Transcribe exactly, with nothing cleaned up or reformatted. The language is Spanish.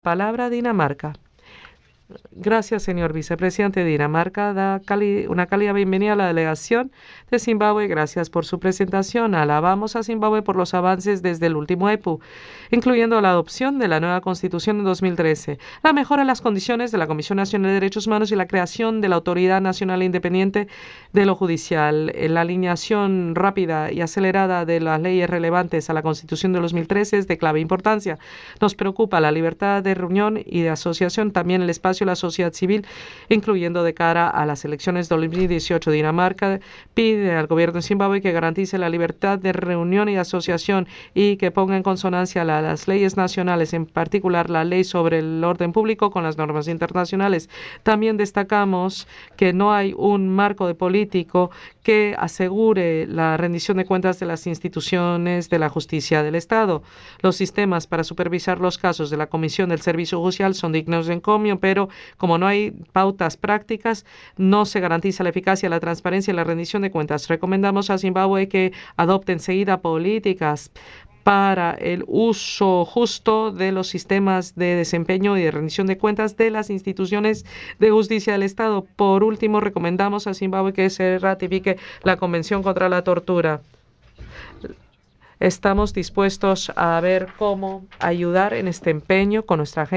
Palabra Dinamarca. Gracias, señor vicepresidente. Dinamarca da cali una cálida bienvenida a la delegación de Zimbabue. Gracias por su presentación. Alabamos a Zimbabue por los avances desde el último E P U, incluyendo la adopción de la nueva constitución en dos mil trece, la mejora de las condiciones de la Comisión Nacional de Derechos Humanos y la creación de la Autoridad Nacional Independiente de lo Judicial. La alineación rápida y acelerada de las leyes relevantes a la Constitución de dos mil trece es de clave importancia. Nos preocupa la libertad de reunión y de asociación, también el espacio de la sociedad civil, incluyendo de cara a las elecciones de dos mil dieciocho. Dinamarca pide al gobierno de Zimbabue que garantice la libertad de reunión y asociación y que ponga en consonancia la, las leyes nacionales, en particular la ley sobre el orden público, con las normas internacionales. También destacamos que no hay un marco de político que asegure la rendición de cuentas de las instituciones de la justicia del Estado. Los sistemas para supervisar los casos de la Comisión del Servicio Judicial son dignos de encomio, pero como no hay pautas prácticas, no se garantiza la eficacia, la transparencia y la rendición de cuentas. Recomendamos a Zimbabue que adopte enseguida políticas para el uso justo de los sistemas de desempeño y de rendición de cuentas de las instituciones de justicia del Estado. Por último, recomendamos a Zimbabue que se ratifique la Convención contra la Tortura. Estamos dispuestos a ver cómo ayudar en este empeño con nuestra gente.